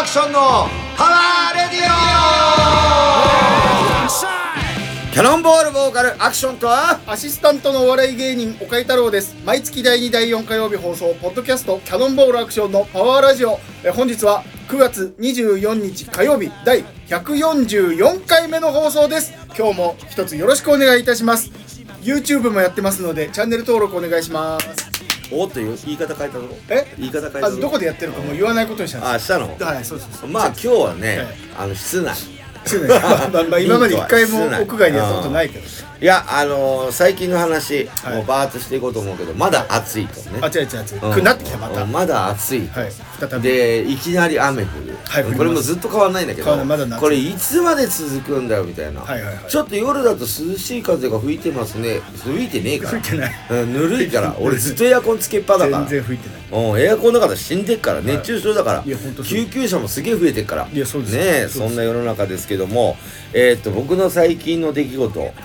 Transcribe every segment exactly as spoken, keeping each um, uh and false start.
アクションのパワーレディオ。キャノンボールボーカルアクションとはアシスタントのお笑い芸人岡井太郎です。毎月だいにだいよん火曜日放送ポッドキャストキャノンボールアクションのパワーラジオ。え本日はくがつにじゅうよっか火曜日だいひゃくよんじゅうよんかいめの放送です。今日も一つよろしくお願いいたします。 YouTube もやってますのでチャンネル登録お願いします。 おっという言い方変えたぞ。 え言い方変えたぞ。 あどこでやってるかもう言わないことにしたんです。 あしたの。 はいそうそうそう。 まあ今日はね、 はい、 あの室内室内まあまあ今まで一回も屋外でやったことないけど、 いやあのー、最近の話、はい、もうバーッとしていこうと思うけどまだ暑いとね。 あ違う違う違う、うん、なってきたまた。 まだ暑いと、はい、 再びでいきなり雨降る、はい、これもずっと変わんないんだけど、ま、これいつまで続くんだよみたいな、はいはいはい、ちょっと夜だと涼しい風が吹いてますね。吹いてねえから吹いてない、 うん、ぬるいから俺ずっとエアコンつけっぱだから全然吹いてない。 うん、エアコンの中で死んでっから、はい、熱中症だから。救急車もすげえ増えてっから。 いやそうですねえ、そんな世の中ですけども、えー、っと僕の最近の出来事、はい、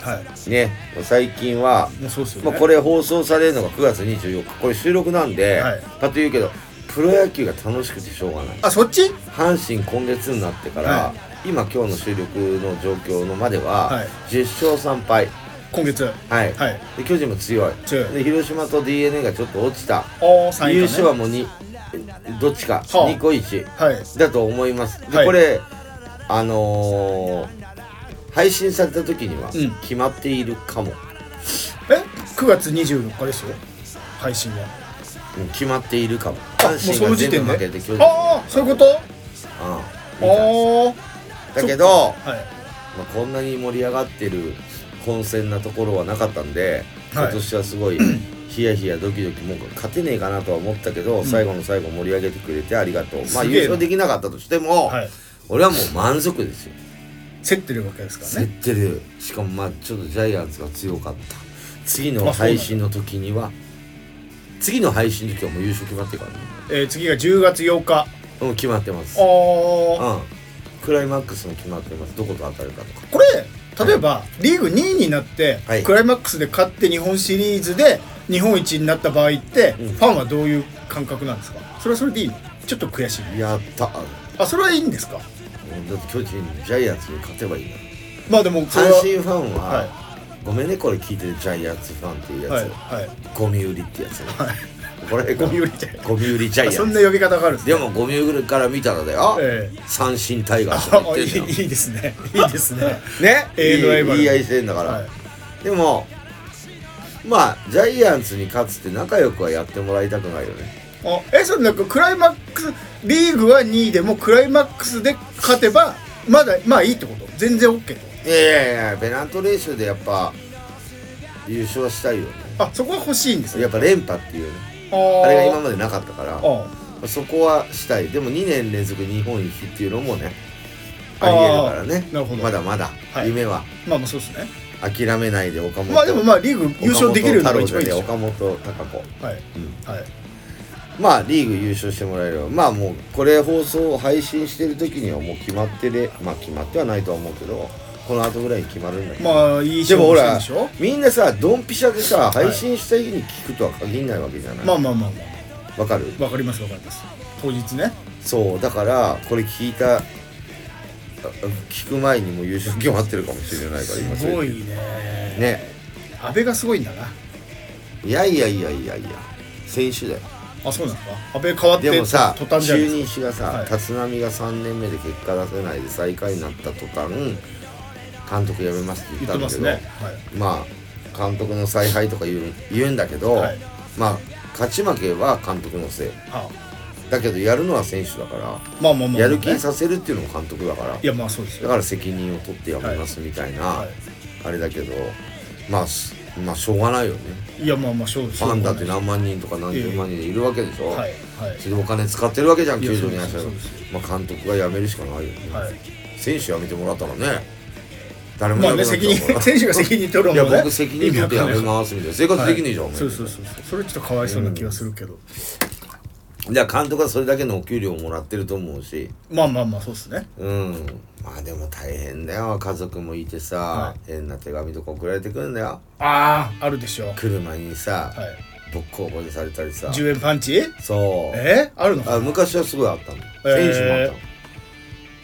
ね最近はもうそうですよね、 まあ、これ放送されるのがくがつにじゅうよっか、これ収録なんで、はい、パッと言うけどプロ野球が楽しくてしょうがない。 あそっち阪神今月になってから、はい、今今日の収録の状況のまでは、はい、じゅっしょうさんぱい今月、 はい、はい、で巨人も強い強いで広島と ディーエヌエー がちょっと落ちた。 ね、 優勝はもうにどっちか、はあ、にこいち、はい、だと思います。で、はい、これあのー、配信された時には決まっているかも、うん、 えくがつにじゅうよっかですよ配信は、 うん、決まっているかも。阪神が全部負けて巨人、 ああそういうこと。 ああだけど、はい、まあ、こんなに盛り上がってる混戦なところはなかったんで、はい、今年はすごいヒヤヒヤドキドキもう勝てねえかなとは思ったけど、うん、最後の最後盛り上げてくれてありがとう。まあ優勝できなかったとしても、はい、俺はもう満足ですよ。 競ってるわけですからね。 競ってる。しかもまあちょっとジャイアンツが強かった。次の配信の時には次の配信の時はもう優勝決まってるからね。 えー、次がじゅうがつようか。 うん決まってます。 ああ、 うん、クライマックスも決まってます。どこと当たるかとか。 これ例えば、はい、リーグにいになって、はい、クライマックスで勝って日本シリーズで日本一になった場合って、うん、ファンはどういう感覚なんですか。それはそれでいいの。ちょっと悔しい。 やったあそれはいいんですか。 だって巨人ジャイアンツに勝てばいいの。 まあでも阪神ファンは、はい、ごめんねこれ聞いてるジャイアンツファンっていうやつ、はいはい、ゴミ売りってやつね、はい、これゴミ売りジャイアンツ、 ゴミ売りジャイアンツ、 そんな呼び方があるんですね。 でもゴミ売りから見たらだよ、えー、三振タイガースとか言ってんの。 いいですねいいですねね永遠のライバル言い合いしてんだから、はい、でもまあジャイアンツに勝つって仲良くはやってもらいたくないよね。 あえそれなんかクライマックスリーグはにいでもクライマックスで勝てばまだまあいいってこと。全然 OK ってこと。 いやいやいやペナントレースでやっぱ優勝したいよね。 あそこは欲しいんですね。 やっぱ連覇っていうね あ, あれが今までなかったからあそこはしたい。でもにねん連続日本一っていうのもねありえるからね。 なるほど。 まだまだ、はい、夢はまあまあそうですね。 諦めないで岡本。 まあでもまあリーグ優勝できるのが一番いいでしょ。 岡本貴子、 はい、 うん、はい、 はい、 まあリーグ優勝してもらえればまあもうこれ放送を配信してる時にはもう決まってでまあ決まってはないとは思うけどこの後ぐらいに決まるんだけど。 まあいい勝負してるでしょ。 でもほらみんなさドンピシャでさ配信した日に聞くとは限らないわけじゃない。 まあまあまあまあわかる。 わかりますわかります。当日ね。 そうだからこれ聞いた聞く前にも優勝決まってるかもしれないから今すごいね。 ね安倍がすごいんだな。 いやいやいやいやいや選手だよ。 あそうなんですか。安倍変わってでもさ途端じゃない中ですか。 日がさ、はい、立浪がさんねんめで結果出せないで最下位になった途端監督辞めますって言ったんだけど、ね、はい、まあ監督の采配とか言う、言うんだけど、はい、まあ勝ち負けは監督のせい、はあ、だけどやるのは選手だから、まあまあまあまあ、やる気にさせるっていうのも監督だから。 いやまあそうですよ。 だから責任を取って辞めますみたいな、はいはい、あれだけどまあまあしょうがないよね。 いやまあまあしょうがない。 ファンだって何万人とか何十万人いるわけでしょ、はいはい、それでお金使ってるわけじゃん球場に足を。まあ監督が辞めるしかないよね、はい、選手辞めてもらったらね誰も辞めなくなっちゃうから、まあね、 選手が責任取るもんね。 いや僕責任取って辞めますみたいな生活できねえじゃん、はい、 そうそうそうそれちょっとかわいそうな気がするけど、 うん、じゃあ監督はそれだけのお給料をもらってると思うしまあまあまあそうですね。 うんまあでも大変だよ。家族もいてさ、はい、変な手紙とか送られてくるんだよ。 あああるでしょ。 車にさ、はい、ボッコボコにされたりさ。 じゅうえんパンチ。 そうえー、あるのかな。 あ昔はすごいあったの、えー、選手もあったの。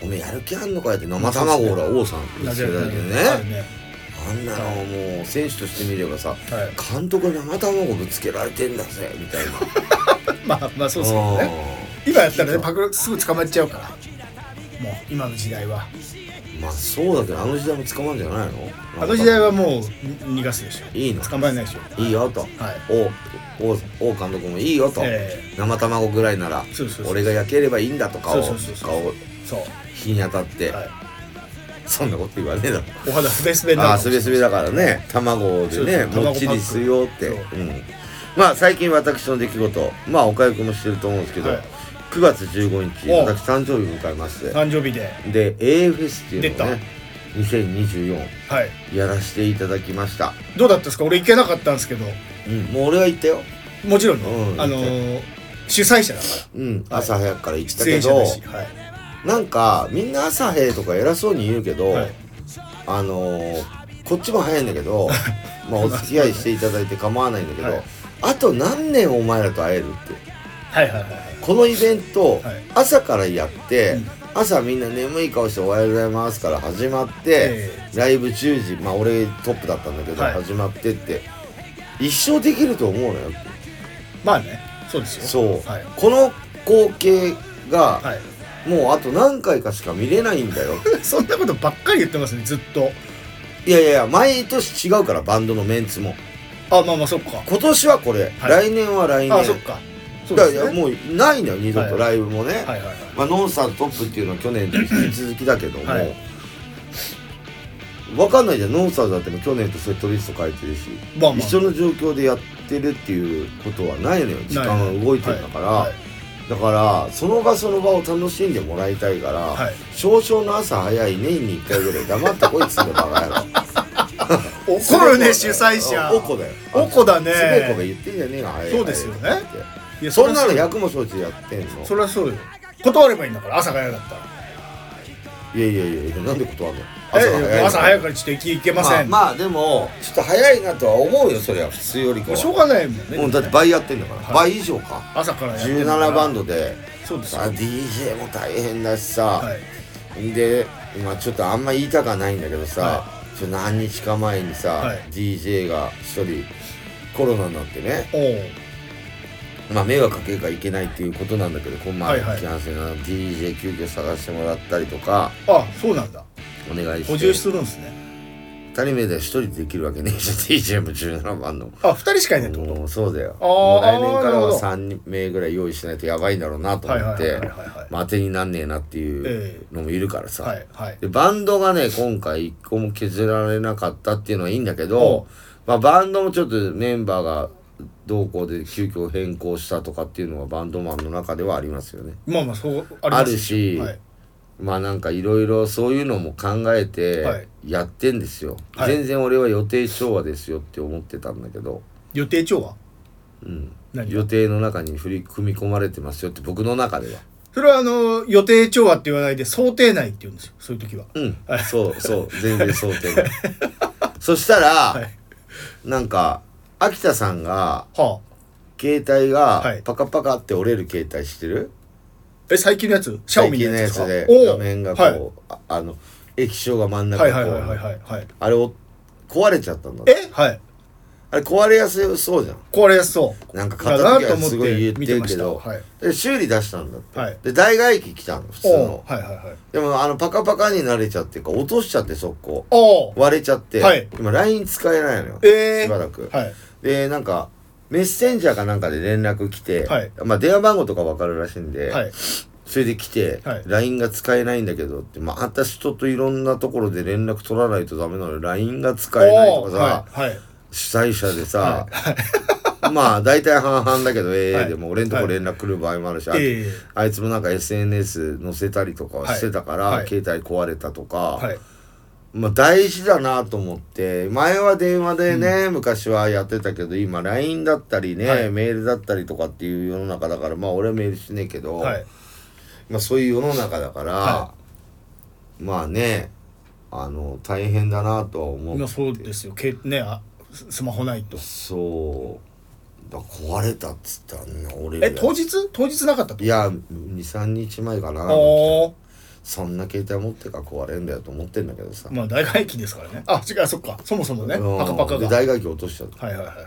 おめえやる気あんのかやって生卵ほら王さんって言ってたけどね、あんなのもう選手としてみればさ、はい、監督生卵ぶつけられてんだぜみたいなまあまあそうですけどね、今やったらねパクすぐ捕まっちゃうからもう今の時代はまあそうだけどあの時代も捕まるんじゃないの？ あの時代はもう逃がすでしょ。いいの？捕まえないでしょ。 いいよと、はい、王, 王, 王監督もいいよと、えー、生卵ぐらいならそうそうそう俺が焼ければいいんだとかを日に当たって、はい、そんなこと言わねえだろ。 お肌すべすべになる。 ああすべすべだからね卵でねもっちりするよって、うん、まあ最近私の出来事まあ岡井君もしてると思うんですけど、はい、くがつじゅうごにち私誕生日迎えまして誕生日でで エーエー フェスっていうのをねにせんにじゅうよん、はい、やらせていただきました。 どうだったですか？俺行けなかったんですけど、 うん、もう俺は行ったよ。 もちろんね、うん、あのー、主催者だから、 うん、朝早くから行ったけど、はい、なんかみんな朝早いとか偉そうに言うけど、はい、あのー、こっちも早いんだけどまあお付き合いしていただいて構わないんだけど、はい、あと何年お前らと会えるって、 はいはいはい、 このイベント、はい、朝からやって、うん朝みんな眠い顔しておはようございますから始まって、えー、ライブじゅうじまあ俺トップだったんだけど、はい、始まってって一生できると思うのよ。 まあねそうですよ。 そう、はい、この光景が、はい、もうあと何回かしか見れないんだよそんなことばっかり言ってますねずっと。 いやいや毎年違うからバンドのメンツも。 あまあまあそっか。 今年はこれ、はい、来年は来年。あそっかそうですね、だからもうないのよ二度とライブもね、はいはいはいはい、まあ、ノンスタートップっていうのは去年と引き続きだけども、はい、分かんないじゃん。ノンスターズだっても去年とセットリスト書いてるし、まあまあ、一緒の状況でやってるっていうことはないのよ。時間が動いてるんだから、はいはい、だからその場その場を楽しんでもらいたいから、はい、少々の朝早い年にいっかいぐらい黙ってこいっつってバカ野郎怒るね主催者。 おこだよ。 おこだね。 すべこが言ってんじゃねえが早い。 そうですよね。 いやそんなの役も承知でやってんの。 そりゃそうよ。断ればいいんだから朝早かったら。 いやいやいやなんで断るの？ 朝早朝早からちょっと行き行けません。 まあ、まあでもちょっと早いなとは思うよそれは普通よりかは。 しょうがないもんね。 もうだって倍やってんだから、はい、倍以上か。 朝からやってじゅうななバンドで。 そうですよ。 ディージェー も大変だしさ。はい、でまあちょっとあんま言いたくはないんだけどさ。はいちょ何日か前にさ、はい、ディージェー が一人コロナになってねまあ迷惑かけるからいけないっていうことなんだけどこんなキャンセルな ディージェー 急遽探してもらったりとかあそうなんだお願いして補充するんですね。 ふたりめでひとりでできるわけねえじゃん ディージェー もじゅうななばんのあふたりしかいないってこと？ そうだよ。もう来年からはさんめいぐらい用意しないとやばいんだろうなと思って当てになんねえなっていうのもいるからさ、はいはい、でバンドがね今回いっこも削られなかったっていうのはいいんだけど、まあ、バンドもちょっとメンバーがどうこうで急遽変更したとかっていうのがバンドマンの中ではありますよね。 まあまあそうありますあるし、はいまあなんかいろいろそういうのも考えてやってんですよ、はい、全然俺は予定調和ですよって思ってたんだけど。 予定調和？ うん予定の中に振り組み込まれてますよって僕の中では。 それはあの予定調和って言わないで想定内って言うんですよそういう時は。 うんそうそう全然想定内そしたら、はい、なんか秋田さんが、はあ、携帯がパカパカって折れる携帯してる？ え最近のやつシャオミのやつで画面がこう、はい、あ, あの液晶が真ん中にこうあれを壊れちゃったんだ。 えはいあれ壊れやすそうじゃん。 壊れやすそうなんか片時はすごい言ってるけど、はい、で修理出したんだって、はい、で代替機来たの普通の、はいはいはい、でもあのパカパカに慣れちゃってか落としちゃって速攻割れちゃって、はい、今 ライン 使えないのよ、えー、しばらく、はい、でなんかメッセンジャーかなんかで連絡来て、はい、まあ電話番号とか分かるらしいんで、はい、それで来て、はい、ライン が使えないんだけどって、まあ私人といろんなところで連絡取らないとダメなのに ライン が使えないとかさ、はいはい、主催者でさ、はい、まあ大体半々だけど エーエー でも俺んとこ連絡来る場合もあるし、はい、あ, あいつもなんか エスエヌエス 載せたりとかはしてたから、はい、携帯壊れたとか、はいまあ大事だなと思って前は電話でね、うん、昔はやってたけど今 ライン だったりね、はい、メールだったりとかっていう世の中だからまあ俺はメールしねえけど、はい、まあそういう世の中だから、はい、まあねあの大変だなとは思って。 まあそうですよけねあスマホないとそうだ壊れたっつったらね俺え当日当日なかったといや にさんにちまえかな。 そんな携帯持ってから壊れんだよと思ってんだけどさ。 まあ大外機ですからね。あ、違う、そっか、そもそもね、 うん、 パカパカがで大外機落としちゃった。 はいはいはいはい、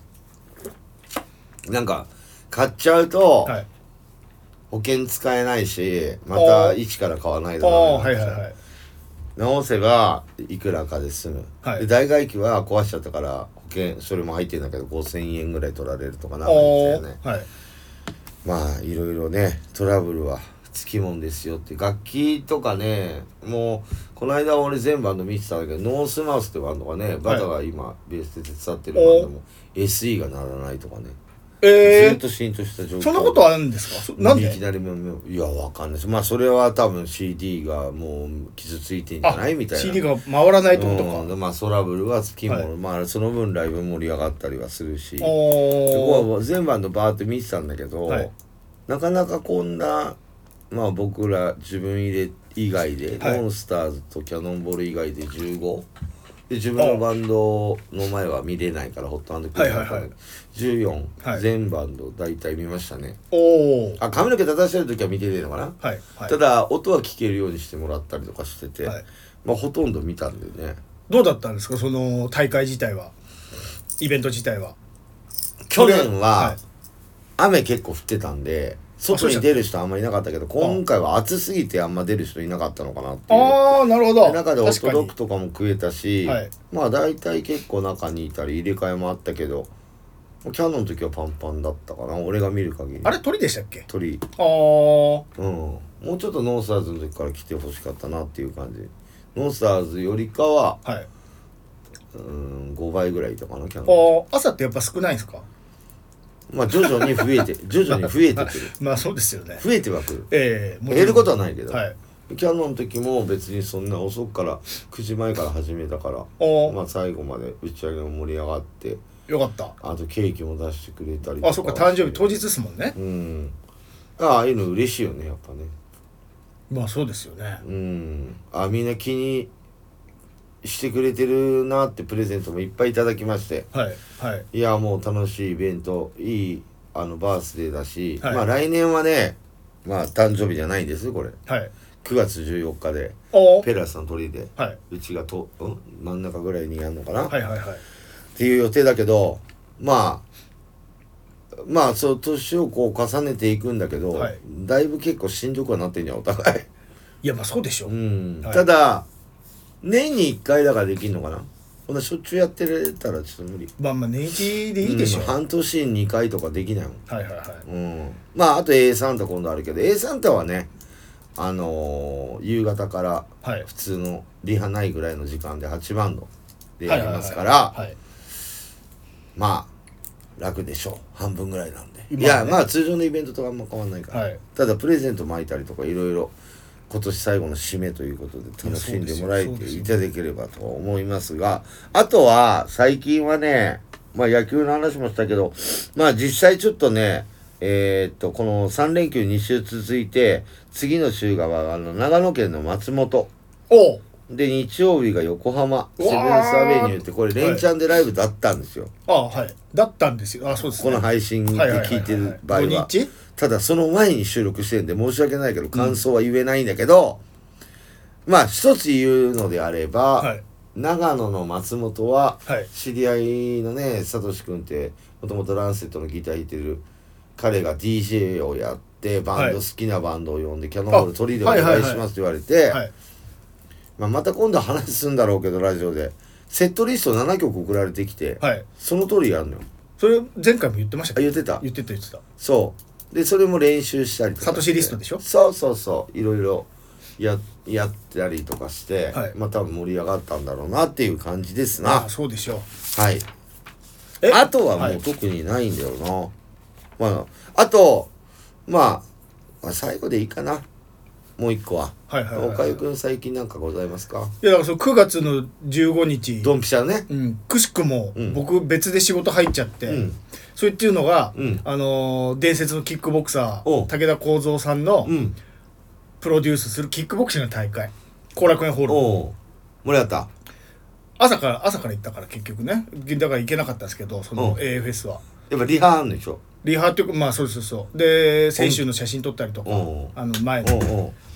うん、なんか買っちゃうと、はい、保険使えないし、また一から買わないとダメなんですよ。はいはいはい、直せばいくらかで済む、はい、で大外機は壊しちゃったから保険それも入ってるんだけどごせんえんぐらい取られるとかなんか言ってね、はい、まあいろいろねトラブルはつきもんですよって。楽器とかね、もうこの間俺全バンド見てたんだけど、ノースマウスってバンドがね、バタが今ベースで手伝ってるバンドも エスイー が鳴らないとかね、えー、ずっとシーンとした状況。 そんなことあるんですか？なんで？ いきなりもいやわかんないです。まあそれは多分 シーディー がもう傷ついてんじゃないみたいな。 シーディー が回らないってことか。 うん、まあトラブルはつきもの、はい、まあその分ライブ盛り上がったりはするし、ここは全バンドバーって見てたんだけど、はい、なかなかこんなまあ僕ら自分入れ以外で、はい、モンスターズとキャノンボール以外でじゅうごで自分のバンドの前は見れないからホットハンドクリーム、はいはいはい、じゅうよん、はい、全バンド大体見ましたね。おあ髪の毛立たせる時は見てねえのかな、はいはい、ただ音は聞けるようにしてもらったりとかしてて、はい、まあほとんど見たんでね。 どうだったんですかその大会自体は、イベント自体は。 去年は雨結構降ってたんで外に出る人あんまりいなかったけど、今回は暑すぎてあんま出る人いなかったのかなっていう。 ああなるほど。 中でホットドッグとかも食えたし、はい、まあ大体結構中にいたり入れ替えもあったけど、キャノンの時はパンパンだったかな俺が見る限り。 あれ鳥でしたっけ？ 鳥。ああうんもうちょっとノースターズの時から来てほしかったなっていう感じ。ノースターズよりかは、はい、うんごばいぐらいいたかなキャノン。あ朝ってやっぱ少ないんですか？ まあ徐々に増えて徐々に増えてくるまあそうですよね。 増えてはくる、えー、減ることはないけど、はい、キャノンの時も別にそんな遅くからくじまえから始めたから、まあ最後まで打ち上げも盛り上がってよかった。 あとケーキも出してくれたりとか。 あそっか誕生日当日ですもんね。 うんああいうの嬉しいよねやっぱね。 まあそうですよね。 うんあみんな気にしてくれてるなってプレゼントもいっぱいいただきまして、はいはい、いやもう楽しいイベントいいあのバースデーだし、はい、まあ来年はねまあ誕生日じゃないんですこれ、はい、くがつじゅうよっかでペラスの鳥で、はい、うちがと、うん、真ん中ぐらいにやるのかな、はいはいはい、っていう予定だけどまあまあそう年をこう重ねていくんだけど、はい、だいぶ結構しんどくはなってんじゃんお互い。 いやまあそうでしょう、 うんはい、ただ年にいっかいだからできんのかな。こんなしょっちゅうやってれたらちょっと無理。 まあまあ年一でいいでしょ、うん、 半年ににかいとかできないもん。 はいはいはい、 うん、まああと A サンタ今度あるけど A サンタはねあのー、夕方から普通のリハないぐらいの時間ではちバンドでやりますからまあ楽でしょう半分ぐらいなんで、ね、いやまあ通常のイベントとあんま変わんないから、はい、ただプレゼント巻いたりとかいろいろ今年最後の締めということで楽しんでもらえていただければと思いますが、あとは最近はねまあ野球の話もしたけどまあ実際ちょっとねえー、っとこのさん連休に週続いて次の週があの長野県の松本おで日曜日が横浜セブンスアベニューってこれ連チャンでライブだったんですよ。 ああはいだったんですよ。あそうですね。 この配信で聞いてる場合は、はいはいはいはい、ただその前に収録してるんで申し訳ないけど感想は言えないんだけど、うん、まあ一つ言うのであれば、はい、長野の松本は知り合いのねサトシ君ってもともとランセットのギター弾いてる彼が ディージェー をやってバンド、はい、好きなバンドを呼んでキャノンボール鳥でお願いしますって言われて、はいはいはい、まあ、また今度話すんだろうけどラジオでセットリストななきょく送られてきて、はい、その通りやるのよ。 それ前回も言ってましたっけ？ 言ってた言ってた言ってた。 そうでそれも練習したりとかサトシリストでしょ。 そうそうそういろいろ や, やったりとかして、はい、まあ多分盛り上がったんだろうなっていう感じですな。 あそうでしょう。はいあとはもう特にないんだよな、はい、まああとまあ、まあ、最後でいいかなもう一個は。はいはいはいはい、岡井くん最近なんかございますか？ いやだからそのくがつのじゅうごにちドンピシャね、 うん、くしくも僕別で仕事入っちゃって、うん、それっていうのが、うん、あのー、伝説のキックボクサー武田幸三さんの、うん、プロデュースするキックボクシングの大会後楽園ホールお盛り上がった。 朝から朝から行ったから結局ねだから行けなかったんですけどその エーエフエス はやっぱリハあんでしょ。 リハっていうかまあそうそうそうで選手の写真撮ったりとかあの前の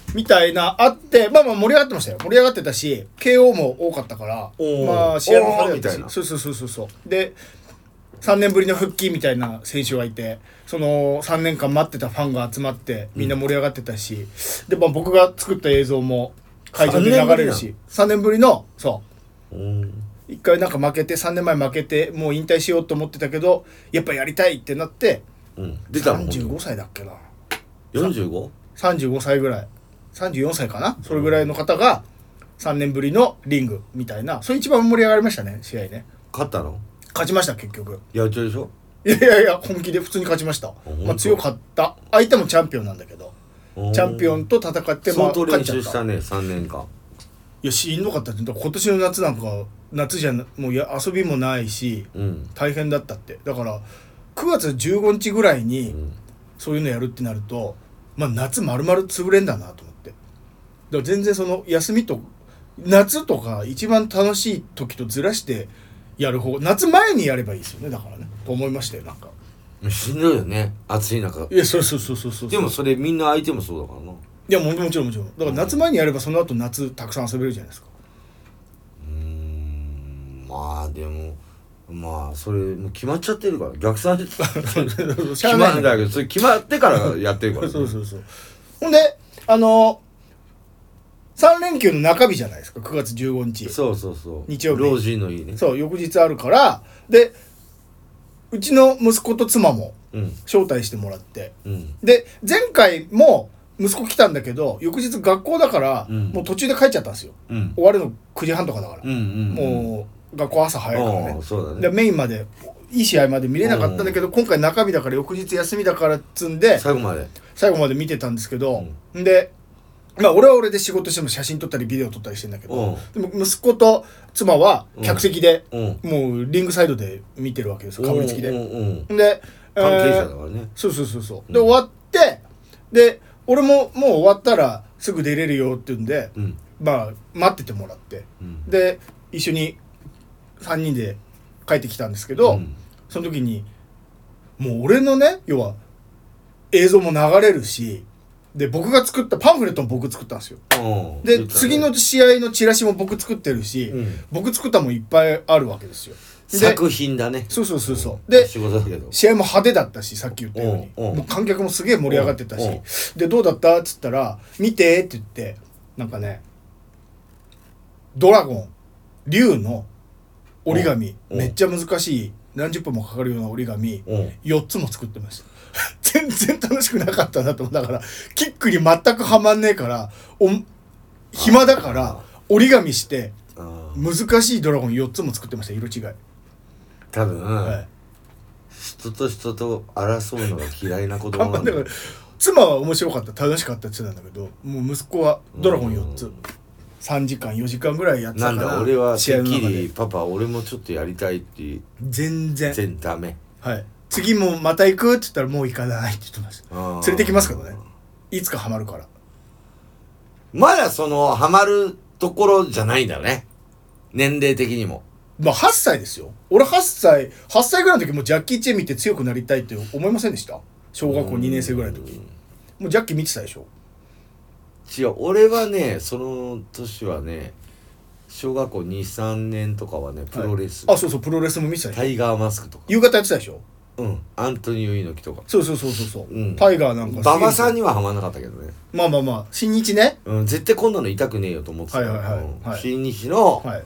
みたいなあって、まあまあ盛り上がってましたよ。盛り上がってたし ケーオー も多かったから、まあ試合も派手だったし、そうそうそうそうそうでさんねんぶりの復帰みたいな選手がいて、そのさんねんかん待ってたファンが集まってみんな盛り上がってたし、うん、で、まあ、僕が作った映像も会場で流れるし、さんねんぶりのそういっかいなんか負けてさんねんまえ負けてもう引退しようと思ってたけどやっぱやりたいってなって、うん、出たのさんじゅうごさいだっけなよんじゅうご? さんじゅうごさいぐらいさんじゅうよんさいかな、それぐらいの方がさんねんぶりのリングみたいな、それ一番盛り上がりましたね、試合ね。 勝ったの？ 勝ちました結局。 やっちゃうでしょ？ いやいやいや本気で普通に勝ちました。まあ、強かった。相手もチャンピオンなんだけどチャンピオンと戦ってまあ相当練習したねさんねんかん。 いやしんどかったって今年の夏なんか夏じゃなもうや遊びもないし、うん、大変だったって。だからくがつじゅうごにちぐらいにそういうのやるってなると、まあ、夏丸々潰れんだなと思って。だから全然その休みと夏とか一番楽しい時とずらしてやる方、夏前にやればいいですよね。だからねと思いましたよ。なんかしんどいよね暑い中。 いやそうそうそうそうそう。 でもそれみんな相手もそうだからな。いやもちろんもちろん。だから夏前にやればその後夏たくさん遊べるじゃないですか。 うーんまあでもまあそれもう決まっちゃってるから逆算で決まるんだけどそれ決まってからやってるから、ね、 そうそうそう。ほんであのさん連休の中日じゃないですかくがつじゅうごにち。 そうそうそう日曜日老人のいいね。 そう翌日あるからでうちの息子と妻も招待してもらって、うん、で前回も息子来たんだけど翌日学校だから、うん、もう途中で帰っちゃったんですよ、うん、終わるのくじはんとかだから、うんうんうん、もう学校朝早いからね。そうだね。でメインまでいい試合まで見れなかったんだけど今回中日だから翌日休みだからっつんで最後まで最後まで見てたんですけど、うん、でまあ俺は俺で仕事しても写真撮ったりビデオ撮ったりしてんだけど、でも息子と妻は客席で、うん、もうリングサイドで見てるわけですよ、かぶりつきで、うんうん、で関係者だからね、 えー、そうそうそうそう、うん、で終わってで俺ももう終わったらすぐ出れるよって言うんで、うん、まあ待っててもらって、うん、で一緒にさんにんで帰ってきたんですけど、うん、その時にもう俺のね要は映像も流れるしで僕が作ったパンフレットも僕作ったんですよ。で、ね、次の試合のチラシも僕作ってるし、うん、僕作ったもんいっぱいあるわけですよ。 作品だね。 そうそうそうそう。で仕事だけど試合も派手だったしさっき言ったようにもう観客もすげえ盛り上がってたしでどうだったっつったら見てって言ってなんかねドラゴン竜の折り紙めっちゃ難しい何十分もかかるような折り紙よっつも作ってました。全然楽しくなかったなと思う。だからキックに全くはまんねえからお暇だから折り紙して難しいドラゴンよっつも作ってました。色違い多分、はい、人と人と争うのが嫌いな子供なんだよ。 妻は面白かった楽しかったって言ってたんだけどもう息子はドラゴンよっつさんじかんよじかんぐらいやってたから。 なんだ俺はてっきりパパ俺もちょっとやりたいって全然全然ダメ。 はい次もまた行くって言ったらもう行かないって言ってました。連れてきますけどねいつかハマるから。 まだそのハマるところじゃないんだよね年齢的にも。 まあはっさいですよ。俺はっさいはっさいぐらいの時もジャッキー・チェン見て強くなりたいって思いませんでした？小学校にねん生ぐらいの時もうジャッキー見てたでしょ。 違う俺はねその年はね小学校にさんねんとかはねプロレス、 はい、あそうそうプロレスも見てたでしょ。 タイガーマスクとか夕方やってたでしょ。 うんアントニオ猪木とかそうそうそうそうそう、うん、タイガーなんか馬場さんにはハマんなかったけどね。 まあまあまあ新日ね、 うん、絶対こんなの痛くねえよと思ってたから、はいはいはいはい、新日の、はい、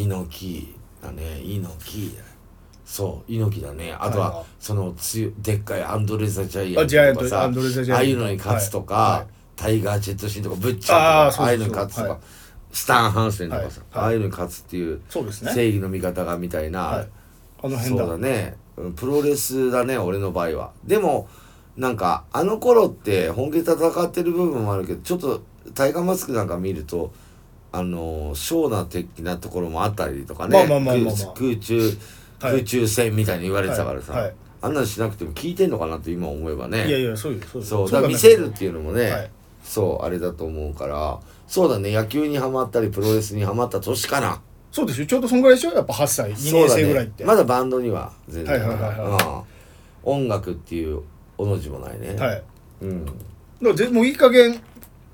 猪木だね猪木そう猪木だね。あとは、はい、そのつでっかいアンドレザジャイアントとかさ あ, ああいうのに勝つとか、はいはい、タイガー・ジェットシーンとかブッチャーとか あ, ああいうのに勝つとか、はい、スタン・ハンセンとかさ、はいはい、ああいうのに勝つっていうそうです、ね、正義の味方がみたいな、はい、あの辺だそうだねプロレスだね俺の場合は。でもなんかあの頃って本気で戦ってる部分もあるけどちょっとタイガーマスクなんか見るとあのショーな的なところもあったりとかね、まあまあまあまあまあ、空中空中戦みたいに言われてたからさ、はいはい、あんなのしなくても聞いてんのかなって今思えばね。 いやいやそういうそうそうだから見せるっていうのもね、はい、そうあれだと思うからそうだね野球にハマったりプロレスにハマった年かな。 そうですよちょうどそんぐらいでしょやっぱはっさいにねん生ぐらいって、 ね、まだバンドには全然、はいはいはいはい、うん、音楽っていうおの字もないね。はい、うん、 だからもういい加減流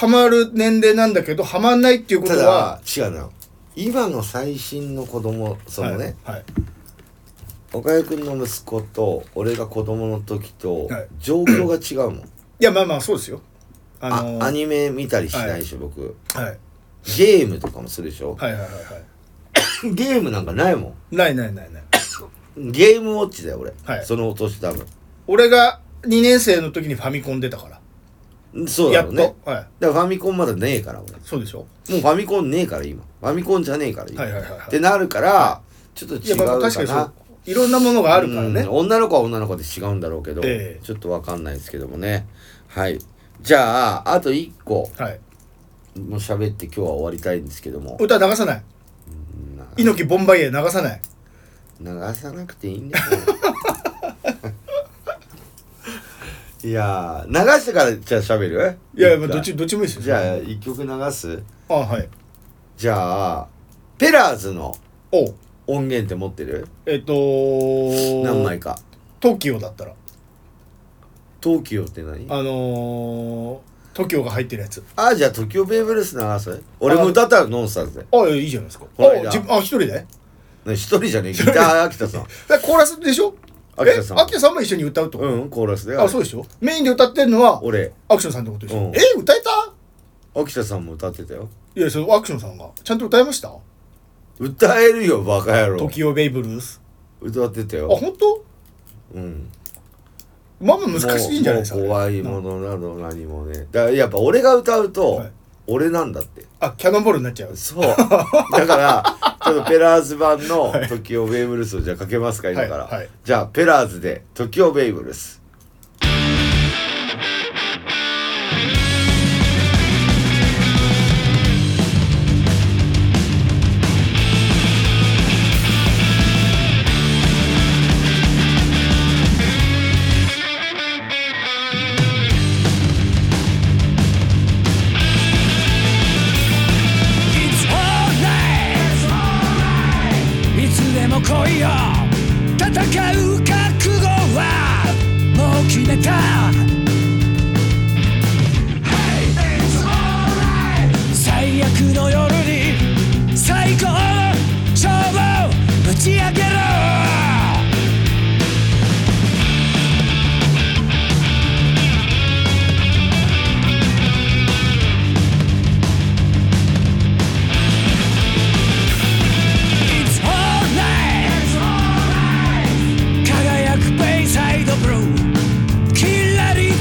ハマる年齢なんだけどハマんないっていうことはただ違うの。今の最新の子供そのね、 はいはい、 岡谷君の息子と俺が子供の時と状況が違うもん、はい、 いやまあまあそうですよ、 あのー、あアニメ見たりしないでしょ、はい、僕、 はい、 ゲームとかもするでしょ、 はいはいはいはい、 ゲームなんかないもん。 ないないないないゲームウォッチだよ俺、 はい、 そのお年多分俺がにねん生の時にファミコン出たからそうだろうね、 やっと、はい、 だからファミコンまだねえから俺。 そうでしょ。 もうファミコンねえから今ファミコンじゃねえから今、 はいはいはいはい、 ってなるから、はい、ちょっと違うかな。いや、まあ、確かにそういろんなものがあるからね、 うん、女の子は女の子で違うんだろうけど、えー、ちょっと分かんないですけどもね。はい、じゃああといっこ、はい、もう喋って今日は終わりたいんですけども、 歌流さない、猪木ボンバイエ流さない、 流さなくていいんだよいや流してからじゃあ喋る？ いやいやどっちどっちもいいですよ。 じゃあいっきょく流す？ あ、はい。 じゃあペラーズの音源って持ってる？ えっと何枚か。 トキオだったら。 トキオって何？ あのー、トキオが入ってるやつ。 あ、じゃあトキオベイブルース流す？俺も歌ったらノンスターズで。 あ、いいじゃないですか。あ、自分あ一人で？ 一人じゃねえ。ギター秋田さん。 コーラスでしょ？秋田さん。秋田さんも一緒に歌うってこと？ うん、コーラスで。 あ、そうでしょ。メインで歌ってるのは俺。 アクションさんってことでしょ。うん、え、歌えた？ 秋田さんも歌ってたよ。 いや、そのアクションさんがちゃんと歌えました？ 歌えるよ、バカ野郎。 トキオベイブルース。 歌ってたよ。 あ、本当？うん。まあまあ難しいんじゃないですか。 怖いものなど何もね。だからやっぱ俺が歌うと、はい、俺なんだって。 あ、キャノンボールになっちゃう。 そう。だからちょっとペラーズ版のトキオベイブルースをじゃあかけますか今から。はいはい、じゃあペラーズでトキオベイブルース。 来いよ戦う覚悟はもう決めた、最悪の夜に最高の勝負を打ち上げろ。サイドブルーキラリ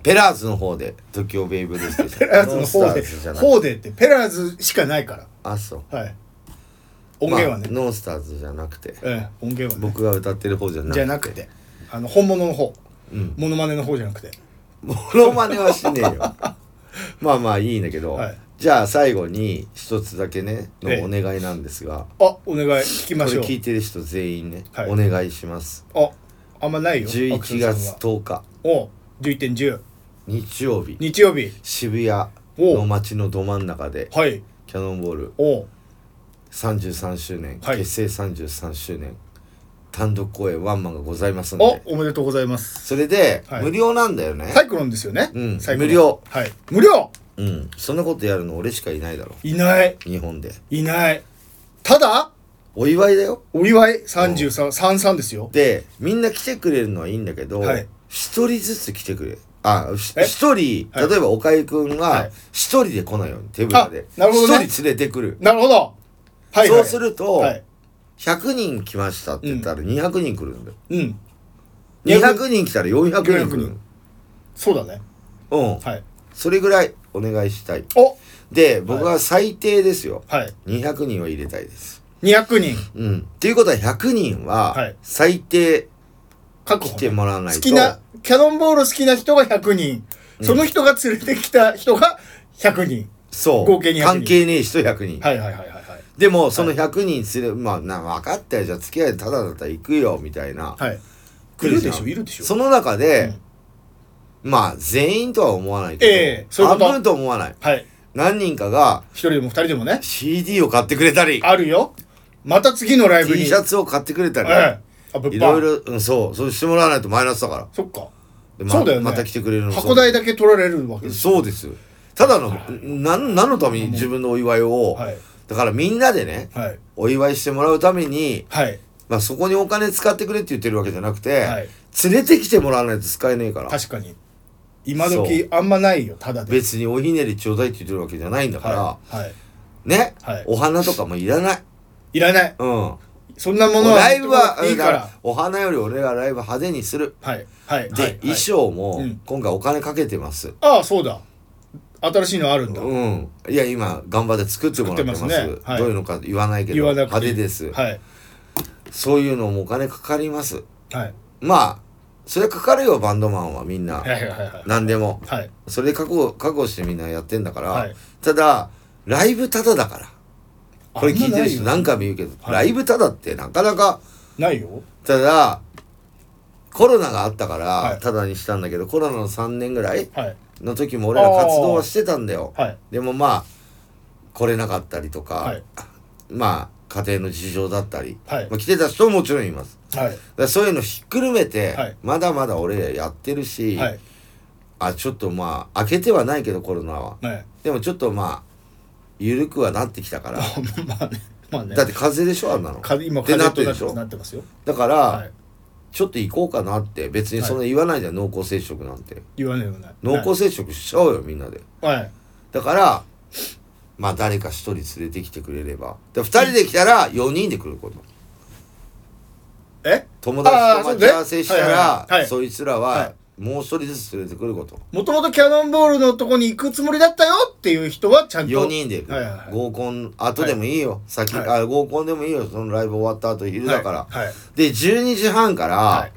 ペラーズの方で時をベイブルースでした。 ペラーズの方で方でってペラーズしかないから。 あ、そうはい。音源はね、 まあ、ノースターズじゃなくて、 ええ、音源は、ね、 僕が歌ってる方じゃなくてじゃなくてあの本物の方、 うん、 モノマネの方じゃなくて。 モノマネはしねえよまあまあいいんだけど、はい、じゃあ最後に一つだけねのお願いなんですが、 ええ、あ、お願い聞きましょう。 これ聞いてる人全員ね、はい、お願いします。 あ、あんまないよ。 じゅういちがつとおか、 お、じゅういってんじゅう日曜日、 日曜日渋谷の街のど真ん中で、 はい、 キャノンボールおさんじゅうさんしゅうねん、はい、結成さんじゅうさんしゅうねん単独公演ワンマンがございますので、 お、おめでとうございます。 それで、はい、無料なんだよね。 サイクロンですよね。 うん、無料。 はい、無料。 うん、そんなことやるの俺しかいないだろ。 いない。 日本でいない。ただお祝いだよ。 お祝いさんじゅうさん、さんじゅうさんですよ。 でみんな来てくれるのはいいんだけど、はい、ひとりずつ来てくれ。あ、ひとり、例えば岡井くんがひとりで来ないように手ぶらでなるほどね、 ひとり連れてくる。 なるほど、はいはい、 そうすると、はい、ひゃくにん来ましたって言ったらにひゃくにん来るんだよ。うん、にひゃくにん来たらよんひゃくにん来る。 そうだね。 うん、はい、それぐらいお願いしたい。 おで僕は最低ですよ、 はい、 にひゃくにんは入れたいです。 にひゃくにん、 うん、っていうことはひゃくにんは最低来てもらわないと。 好きなキャノンボール好きな人がひゃくにん、うん、その人が連れてきた人がひゃくにん、 そう合計にひゃくにん、 関係ねえ人ひゃくにん。 はいはいはいはい、はい、 でもそのひゃくにん連れ、はい、まあな分かったよ、じゃあ付き合いでただだったら行くよみたいな、 はい、来るでしょ、いるでしょ。 その中で、うん、まあ全員とは思わないけど、えー、そういうこと半分と思わない、はい、何人かが一人でも二人でもねシーディー を買ってくれたり、 あるよ、また次のライブに T シャツを買ってくれたり、 えー、いろいろ、うん、そうそうしてもらわないとマイナスだから。 そっか、 ま、 そうだよね、 また来てくれるの箱代だけ取られるわけです。 そうです。ただの何のために自分のお祝いを、はい、だからみんなでね、はい、お祝いしてもらうために、はい、まあそこにお金使ってくれって言ってるわけじゃなくて、はい、連れてきてもらわないと使えねえから。 確かに今時あんまないよ。ただで別におひねりちょうだいって言ってるわけじゃないんだから、はいはい、ね、はい、お花とかもいらない、 いらない、 うん、 そんなものはライブはいいから、お花より俺がライブ派手にする、はいはい、で、はい、衣装も今回お金かけてます、うん、 ああそうだ、新しいのあるんだ。 うん、いや今頑張って作ってもらってます。ますね、はい、どういうのか言わないけど派手です、はい、そういうのもお金かかります、はい、まあそれかかるよ、バンドマンはみんな、はいはいはいはい、何でも、はい、それで覚悟覚悟してみんなやってんだから、はい、ただライブタダだから、これ聞いてる人何回も言うけど、はい、ライブタダってなかなかないよ。 ただコロナがあったからタダにしたんだけど、はい、コロナのさんねんぐらいの時も俺ら活動はしてたんだよ、はい、でもまあ来れなかったりとか、はい、まあ家庭の事情だったり、はい、まあ、来てた人ももちろんいます、はい、だからそういうのひっくるめて、はい、まだまだ俺らやってるし、はい、あちょっとまあ開けてはないけどコロナは、はい、でもちょっとまあ緩くはなってきたからまあね、まあね、だって風邪でしょ、あんなの今風邪となってるでしょ、なってますよ。 だから、はい、ちょっと行こうかなって、別にそんな言わないじゃん、はい、濃厚接触なんて言わないよね。 濃厚接触しちゃおうよみんなで、はい、だからまあ誰か一人連れてきてくれれば、でふたりで来たらよにんで来ること、 え友達と待ち合わせしたら、はいはいはい、そいつらはもう一人ずつ連れてくること。 もともとキャノンボールのとこに行くつもりだったよっていう人はちゃんとよにんで行く、はいはいはい、合コン後でもいいよ、はい、先、はい、あ合コンでもいいよ、そのライブ終わった後昼だから、はいはい、でじゅうにじはんから、はい、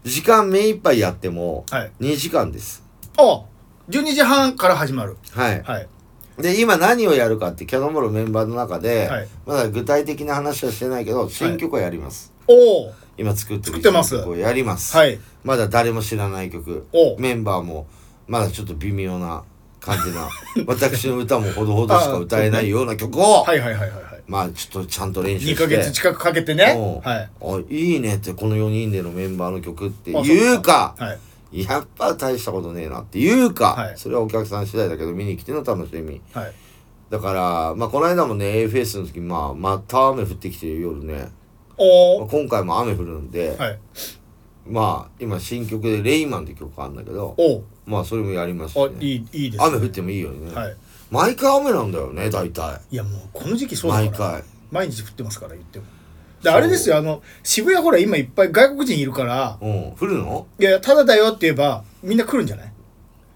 時間目いっぱいやってもにじかんです、 はい、あじゅうにじはんから始まる。 はい、はい、で今何をやるかってキャノンボールメンバーの中で、はい、まだ具体的な話はしてないけど新曲はやります、はい、おお今作ってる新曲をやります、はい、まだ誰も知らない曲、メンバーもまだちょっと微妙な感じな私の歌もほどほどしか歌えないような曲をはいはいはいはい、まあちょっとちゃんと練習してにかげつ近くかけてね、はい、あいいねってこのよにんでのメンバーの曲っていうか、はい、やっぱ大したことねえなっていうか、はい、それはお客さん次第だけど見に来ての楽しみ、はい、だからまあこの間もね エーフェスの時まあまた雨降ってきてる夜ね、お今回も雨降るんで、はい、まあ今新曲でレイマンって曲あるんだけど、まあそれもやりますし、ね、 いい、いいですね、 雨降ってもいいよね、はい、毎回雨なんだよね大体。 いやもうこの時期そうだから毎回毎日降ってますから言っても。であれですよ、あの渋谷ほら今いっぱい外国人いるから、 うん、降るの？ いやただだよって言えばみんな来るんじゃない？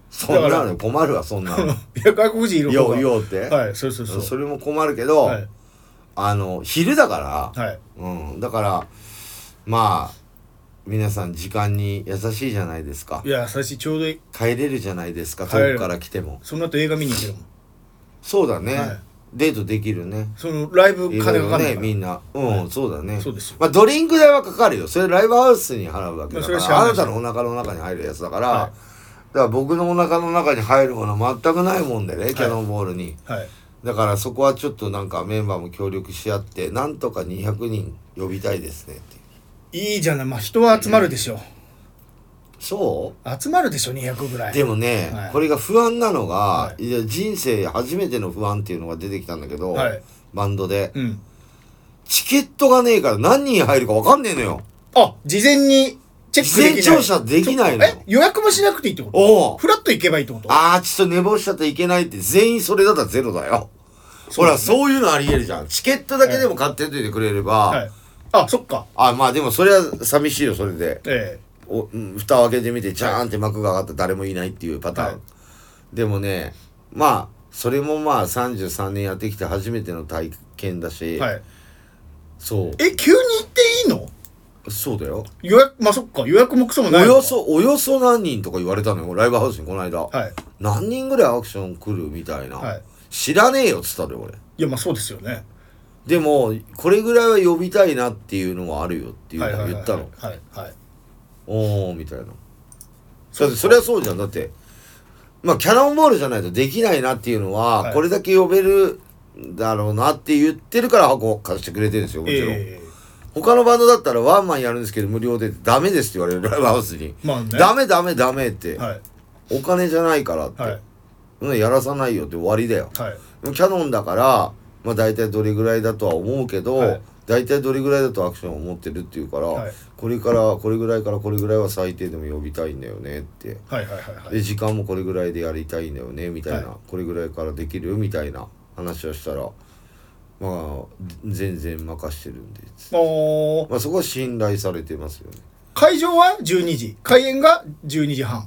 そんなの困るわそんなのいや外国人いる方がようようって、 はい、そうそうそう、 それも困るけど、はい、あの昼だから、 はい、 うん、だからまあ皆さん時間に優しいじゃないですか。 いや優しい、ちょうどいい。 帰れるじゃないですか、遠くから来ても。 その後映画見に行けるもん。 そうだね、はい、デートできるね。 そのライブ金かかんないからねみんな、うん、はい、そうだね。 そうですよ。 まあドリンク代はかかるよ、それライブハウスに払うわけだから、あなたのお腹の中に入るやつだから、はい、だから僕のお腹の中に入るものは全くないもんでね、はい、キャノンボールに、はい、だからそこはちょっとなんかメンバーも協力し合ってなんとかにひゃくにん呼びたいですねって。 いいじゃない、まあ人は集まるでしょう、うん、 そう集まるでしょにひゃくぐらい。 でもね、はい、これが不安なのが、はい、いや人生初めての不安っていうのが出てきたんだけど、はい、バンドで、うん、チケットがねえから何人入るか分かんねえのよ。 あ、事前にチェックできない。 事前調査できないの。 え、予約もしなくていいってこと？おフラッと行けばいいってこと？ ああ、ちょっと寝坊しちゃっていけないって、全員それだったらゼロだよ。ほら、そういうのありえるじゃん。チケットだけでも買っておいてくれれば、はいはい、 あ、そっか。 あ、まあでもそれは寂しいよ、それで。ええ。お蓋を開けてみて、ジャーンって幕が上がったら誰もいないっていうパターン。はい、でもね、まあ、それもまあさんじゅうさんねんやってきて初めての体験だし、はい、そう。 え、急に行っていいの？ そうだよ。 予約、まあそっか、予約もクソもないのか。およそ、およそ何人とか言われたのよ、ライブハウスにこの間。はい、何人ぐらいアクション来るみたいな。はい、知らねえよっつったのよ、俺。 いや、まあそうですよね。 でもこれぐらいは呼びたいなっていうのはあるよっていうのを言ったの。はいはい。おーみたいな。だってそれはそうじゃん。だってまあキャノンボールじゃないとできないなっていうのは、はい、これだけ呼べるだろうなって言ってるから箱を貸してくれてるんですよ、もちろん。えー、他のバンドだったらワンマンやるんですけど無料でダメですって言われる、ライブハウスに。まあね、ダメダメダメって、はい、お金じゃないからって、はい、やらさないよって終わりだよ。はい、キャノンだからまあ大体どれぐらいだとは思うけど、はい、大体どれぐらいだとアクションを持ってるっていうから、はい、これからこれぐらいからこれぐらいは最低でも呼びたいんだよねって、はいはいはいはい、で時間もこれぐらいでやりたいんだよねみたいな、はい、これぐらいからできるみたいな話をしたら、まあ全然任してるんで、まあそこは信頼されてますよね。 会場はじゅうにじ、開演がじゅうにじはん。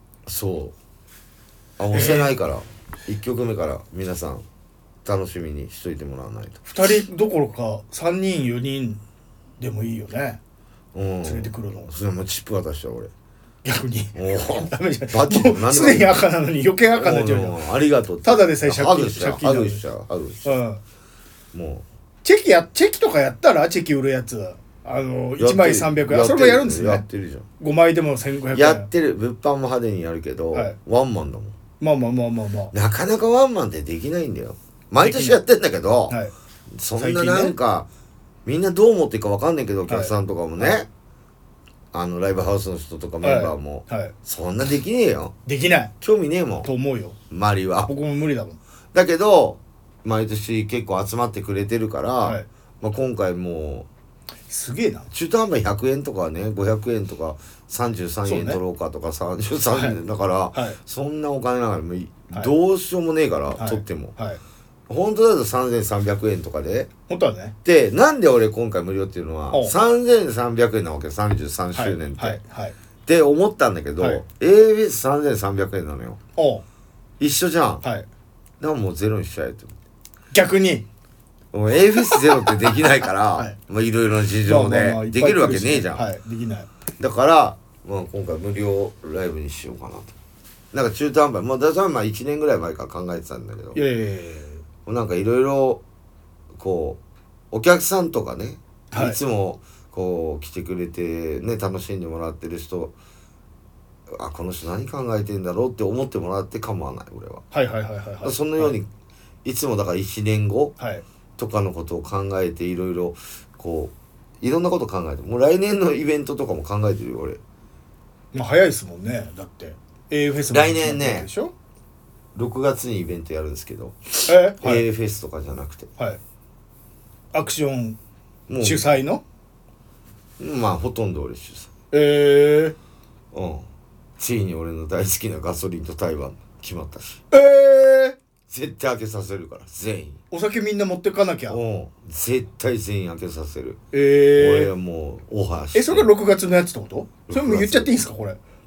そう、あ、押せないから、えー、いっきょくめから皆さん楽しみにしといてもらわないと。 ふたりどころかさんにんよにんでもいいよね、うん、連れてくるの。 それもチップ渡しちゃう俺。 逆にダメじゃん。バッチもすでに赤なのに余計赤になっちゃうよ。 ありがとう。 ただでさえ借金ハグしちゃうハグしちゃうハグしちゃう、 うん、もうチェキやチェキとかやったらチェキ売るやつあのいちまいさんびゃくえん、それもやるんですね。 やってるじゃん。 ごまいでもせんごひゃくえんやってる。物販も派手にやるけど、はい、ワンマンだもん。 まあまあまあまあまあ、 なかなかワンマンってできないんだよ。毎年やってんだけど、はい、そんななんか、ね、みんなどう思っていいか分かんないけど、お客さんとかもね、はい、あのライブハウスの人とかメンバーも、はいはい、そんなできねえよ。 できない。 興味ねえもん。 と思うよ。 周りは。 僕も無理だもん。 だけど毎年結構集まってくれてるから、はい、まあ、今回もすげえな。 中途半端ひゃくえんとかね、ごひゃくえんとかさんじゅうさんえん取ろうかとかさんじゅうさんえん、だから、はい、そんなお金なんかもどうしようもねえから、はい、取っても。はいはい、本当だとさんぜんさんびゃくえんとかで。 本当はね。 で、なんで俺今回無料っていうのは、さんぜんさんびゃくえんなわけ、さんじゅうさんしゅうねんって。はいはいはい、って思ったんだけど、はい、エーエフエスさんぜんさんびゃくえんなのよ。一緒じゃん。はい。だからもうゼロにしちゃえと。 逆に。 もう エーエフエスゼロってできないから、はい、まあいろいろな事情で、まあまあできるわけねえじゃん。 はい、できない。だから、まあ今回無料ライブにしようかなと。なんか中途半端、まあだからまあいちねんぐらい前から考えてたんだけど。いやいやいやいや。なんかいろいろこうお客さんとかね、はい、いつもこう来てくれてね楽しんでもらってる人、あ、この人何考えてんだろうって思ってもらって構わない俺は。はいはいはいはい、はい、そのように、はい、いつもだからいちねんごとかのことを考えていろいろこういろんなこと考えて、もう来年のイベントとかも考えてるよ俺。 まあ早いですもんね。だって エーエフエス も来年ねでしょ、 ろくがつにイベントやるんですけど、え、はい、エーエフエス とかじゃなくて、はい、 アクション主催の、 まあほとんど俺主催。 えー、うん、ついに俺の大好きなガソリンと台湾決まったし、 えー、 絶対開けさせるから全員。 お酒みんな持ってかなきゃ。 うん、絶対全員開けさせる。 えー、 俺はもうオファーして。 え、それがろくがつのやつってこと？それも言っちゃっていいんですかこれ？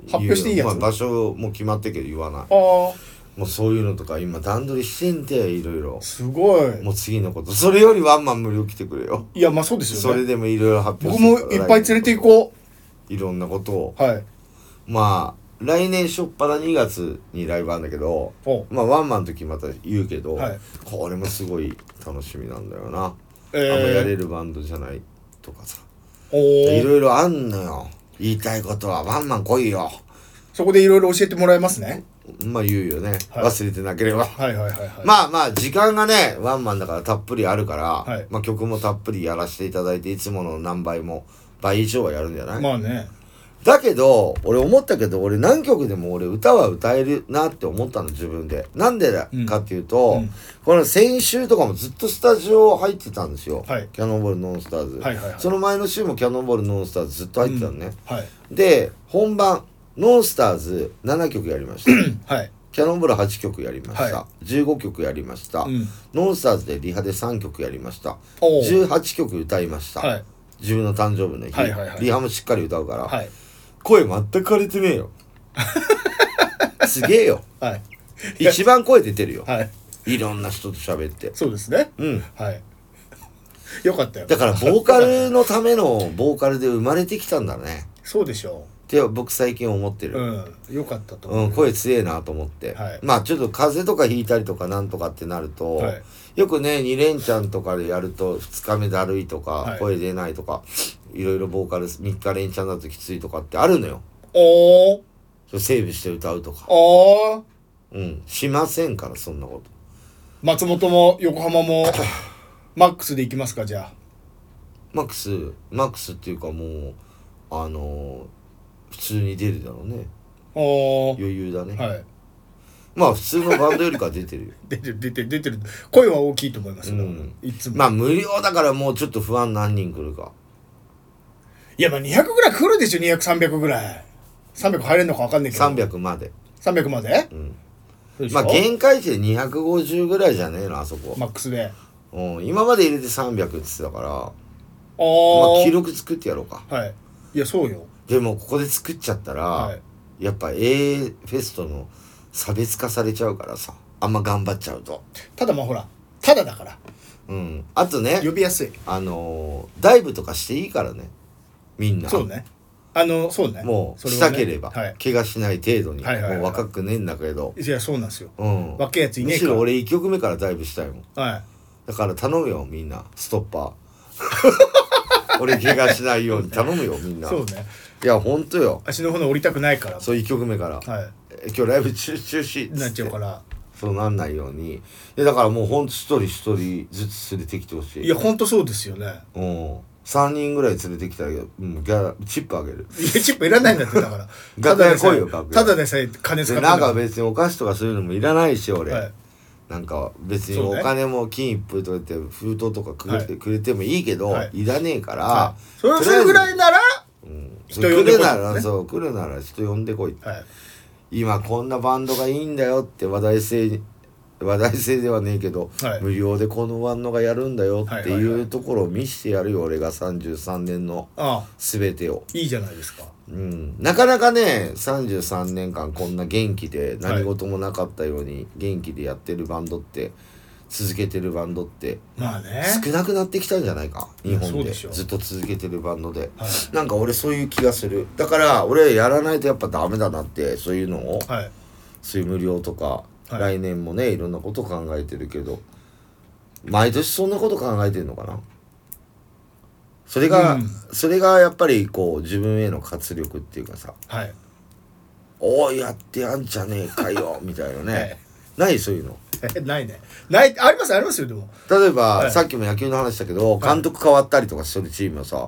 発表していいやつ、 まあ、場所も決まってるけど言わない。 ああもうそういうのとか今段取りしてんて、いろいろ。 すごい。 もう次のこと、それよりワンマン無料来てくれよ。 いやまあそうですよね。 それでもいろいろ発表僕もいっぱい連れて行こう。いろんなことを。 はい。 まあ来年しょっぱなにがつにライブあるんだけど、まあワンマンの時また言うけど、はい、これもすごい楽しみなんだよな。えー、あんまやれるバンドじゃないとかさ。いろいろあんのよ。言いたいことはワンマン来いよ。 そこでいろいろ教えてもらえますね。 まあ言うよね、はい、忘れてなければ。 はいはいはいはい。 まあまあ時間がねワンマンだからたっぷりあるから、はい、まあ曲もたっぷりやらせていただいていつもの何倍も倍以上はやるんじゃない？ まあね。 だけど俺思ったけど俺何曲でも俺歌は歌えるなって思ったの自分で。なんでだかっていうと、うん、この先週とかもずっとスタジオ入ってたんですよ、はい、キャノンボールノンスターズ、はいはいはい、その前の週もキャノンボールノンスターズずっと入ってたのね、うんはい、で本番ノンスターズななきょくやりました、はい、キャノンボールはちきょくやりました、はい、じゅうごきょくやりました、うん、ノンスターズでリハでさんきょくやりました、じゅうはちきょく歌いました、はい、自分の誕生日の日、はいはいはい、リハもしっかり歌うから、はい、声全く枯れてねえよすげえよ、はい、一番声出てるよ、はい、いろんな人と喋って。 そうですね、うん、はいよかったよ。 だからボーカルのためのボーカルで生まれてきたんだね。 そうでしょうって僕最近思ってる。 うん、よかったと思う、 うん、声強えなと思って、はい、まあちょっと風邪とかひいたりとかなんとかってなると、はい、よくねに連チャンとかでやるとふつかめだるいとか、はい、声出ないとかいろいろボーカルみっか連チャンだときついとかってあるのよ。おーそれセーブして歌うとか。おーうんしませんからそんなこと。 松本も横浜もマックスで行きますか？じゃあマックスマックスっていうかもうあのー、普通に出るだろうね。余裕だね。はい。まあ普通のバンドよりかは出てるよ。 出てる出てる出てる。声は大きいと思いますよ。うん、 いつも。まあ無料だからもうちょっと不安何人来るか。 いやまあにひゃくぐらい来るでしょ。にひゃく、さんびゃくぐらい。さんびゃく入れるのか分かんないけど。 さんびゃくまで。 さんびゃくまで？ うん。まあ限界値でにひゃくごじゅうぐらいじゃねえのあそこ。 マックスで。 うん。今まで入れてさんびゃくって言ってたから。ああ。 まあ記録作ってやろうか。 はい。いやそうよ。 でもここで作っちゃったら、はい、やっぱ エー フェストの差別化されちゃうからさ、あんま頑張っちゃうと。 ただまあほらただだから。 うん。あとね呼びやすい。 あのー、ダイブとかしていいからねみんな。 そうね。あのそうね。 もう、ね、したければ、はい、怪我しない程度に、はいはいはいはい、もう若くねえんだけど。 いやそうなんですよ。うん。若いやついねえから。 むしろ俺いっきょくめからダイブしたいもん。はい。だから頼むよみんなストッパー。俺怪我しないように頼むよみんな。そうね。いやほんとよ。 足の骨折りたくないから。 そういっきょくめから、はい、今日ライブ中中止なっちゃうから。 そうなんないように。いやだからもうほんと一人一人ずつ連れてきてほしい。 いやほんとそうですよね。 うん。さんにんぐらい連れてきたら、うん、ギャラチップあげる。 いやチップいらないんだってだから。 楽屋来いよ楽屋。 ただでさえ金使ってなんか別にお菓子とかそういうのもいらないし俺。はい、なんか別にお金も金一封とかって封筒とかくれて、はい、くれてもいいけど、はい、いらねえから、はい、 それそれぐらいなら、うん、 人呼んでこい、ね、来るならそう来るなら人呼んでこい、はい、今こんなバンドがいいんだよって話題性話題性ではねえけど、はい、無料でこのバンドがやるんだよっていうところを見せてやるよ俺がさんじゅうさんねんの全てを。 いいじゃないですか。 うん、なかなかねさんじゅうさんねんかんこんな元気で何事もなかったように元気でやってるバンドって続けてるバンドってまあね少なくなってきたんじゃないか日本でずっと続けてるバンドで、はい、なんか俺そういう気がする。だから俺やらないとやっぱダメだなってそういうのを、はい、そういう無料とか、はい、来年もねいろんなこと考えてるけど毎年そんなこと考えてるのかな。それが、うん、それがやっぱりこう自分への活力っていうかさ、はい、おーやってやんじゃねえかよみたいなね、はい、ないそういうのないねないありますありますよ。でも例えば、はい、さっきも野球の話したけど監督変わったりとかするチームはさ、はい、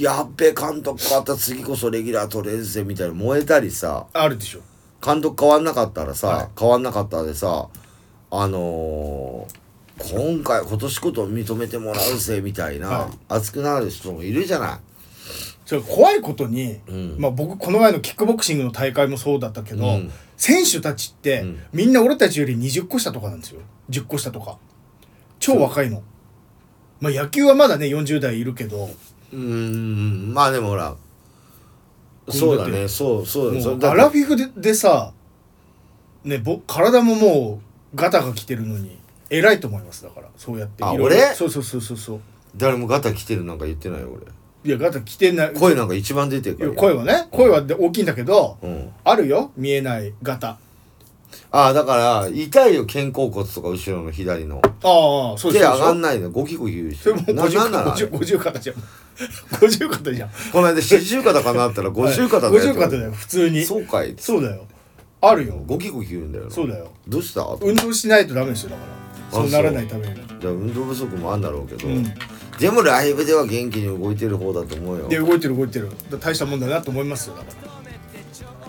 やっべ監督変わった次こそレギュラー取れるぜみたいな燃えたりさあるでしょ。 監督変わんなかったらさ、はい、変わんなかったでさあのー今回今年こと認めてもらうぜみたいな、はい、熱くなる人もいるじゃない。 それ怖いことに、うん、まあ僕この前のキックボクシングの大会もそうだったけど、うん、選手たちって、うん、みんな俺たちよりにじゅっこ下とかなんですよ。じゅっこ下とか超若いの。まあ野球はまだねよんじゅう代いるけどうーんまあでもほらそうだねそうそうだもうアラフィフ で, でさねぼ体ももうガタが来てるのに偉いと思います。だからそうやってあ俺そうそうそうそうそう誰もガタ来てるなんか言ってないよ俺。 いやガタ来てない。 声なんか一番出てるから。 声はね声は大きいんだけど、 うん、 あるよ見えないガタ。 ああだから痛いよ肩甲骨とか後ろの左の。 ああそうです。手上がんないのゴキゴキ言うし。 それも五十肩じゃん。五十肩じゃん。 この間四十肩かなったら五十肩だよ。 五十肩だよ普通に。 そうかい。 そうだよ。あるよ。 ゴキゴキ言うんだよ。 そうだよ。 どうした？ 運動しないとダメですよだから。そうならないために。 じゃあ運動不足もあるんだろうけど、 うん、 でもライブでは元気に動いてる方だと思うよ。 いや動いてる動いてる。大したもんだなと思いますよだから。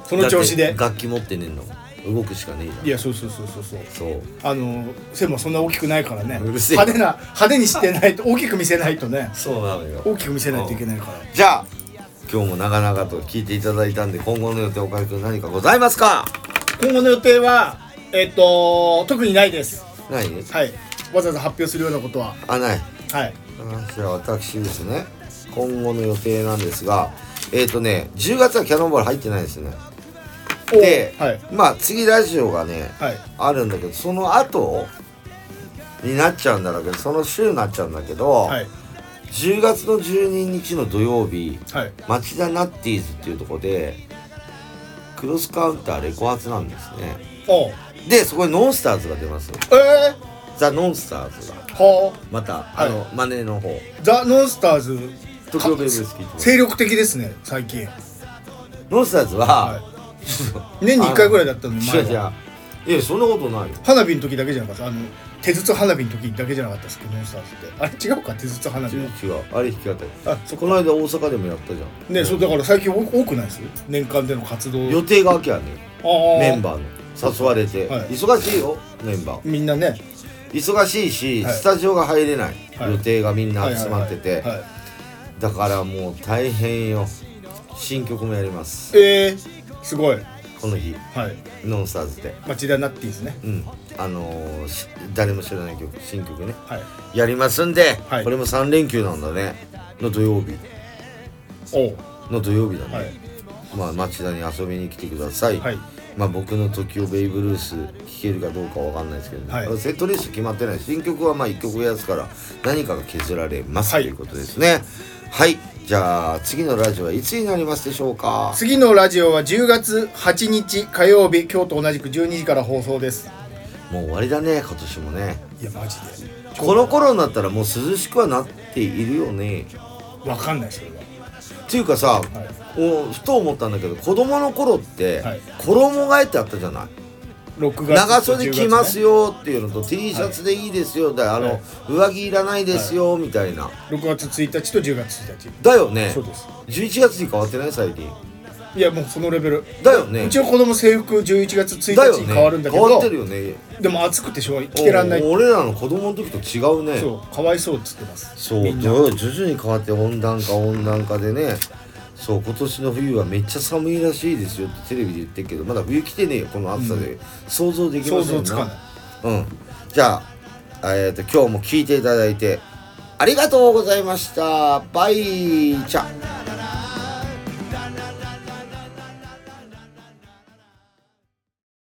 その調子で。 楽器持ってねえの。動くしかねえじゃん。 いやそうそうそうそうそう。 そうあの背もそんな大きくないからね。 うるせえ。 派手な派手にしてないと大きく見せないとね。 そうなのよ。 大きく見せないといけないから。 じゃあ今日も長々と聞いていただいたんで今後の予定岡井くん何かございますか？ 今後の予定はえっと特にないです。 ない？ はい。わざわざ発表するようなことはあない。 はい。 じゃあ私ですね今後の予定なんですがえっとねじゅうがつはキャノンボール入ってないですね。で、はい、まあ次ラジオがね、はい、あるんだけどその後になっちゃうんだろうけどその週になっちゃうんだけど、はい、じゅうがつのじゅうににちの土曜日、はい、町田ナッティーズっていうところでクロスカウンターレコ発なんですね。でそこにノンスターズが出ます。 えー、 ザ・ノンスターズがはまた、はい、あのマネーの方ザ・ノンスターズ東京ベイブス聞いてます。 精力的ですね最近。 ノンスターズは、はい年にいっかいぐらいだったのに前は。違う違う。いやそんなことないよ。 花火の時だけじゃなかった。あの手筒花火の時だけじゃなかったですけどノンスターズってあれ違うか手筒花火。 違う違うあれ弾き語り。あそこの間大阪でもやったじゃん。 ね、うん、そうだから最近多くないです年間での活動予定が明けはねメンバーの誘われて、はい、忙しいよメンバーみんなね忙しいし、はい、スタジオが入れない、はい、予定がみんな集まっててだからもう大変よ。新曲もやります。 えー、すごい。 この日、はい、ノンスターズで町田ナッティーズね、 うん、あのー、誰も知らない曲新曲ね、はい、やりますんで、はい、これもさんれんきゅうなんだねの土曜日の土曜日だね、はい、まあ町田に遊びに来てください、はい、まあ僕の時をベイブルース聴けるかどうかわかんないですけど、ね、はい、セットリスト決まってない。新曲はまあいっきょくやつから何かが削られます、はい、ということですね。はい、じゃあ次のラジオはいつになりますでしょうか？ 次のラジオはじゅうがつはちにち火曜日今日と同じくじゅうにじから放送です。 もう終わりだね今年もね。 いやマジでこの頃になったらもう涼しくはなっているよね。 わかんないそれはっていうかさ、はい、ふと思ったんだけど子供の頃って、はい、衣替えってあったじゃない。 ろくがつ長袖着ますよっていうのと T シャツでいいですよ、はい、だあの、はい、上着いらないですよ、はい、みたいな。 ろくがつついたちとじゅうがつついたちだよね。 そうです。 じゅういちがつに変わってない最近。 いやもうそのレベルだよね。 うちの子供制服じゅういちがつついたちに変わるんだけど、ね、 変わってるよね。 でも暑くてしょうが着てらんない。 俺らの子供の時と違うね。 そうかわいそうっつってます。 そう徐々に変わって温暖化温暖化でね。そう今年の冬はめっちゃ寒いらしいですよってテレビで言ってるけどまだ冬来てねえよこの暑さで、うん、想像できませんな。想像つかない。うんじゃあ、えー、と今日も聞いていただいてありがとうございました。バイチャ。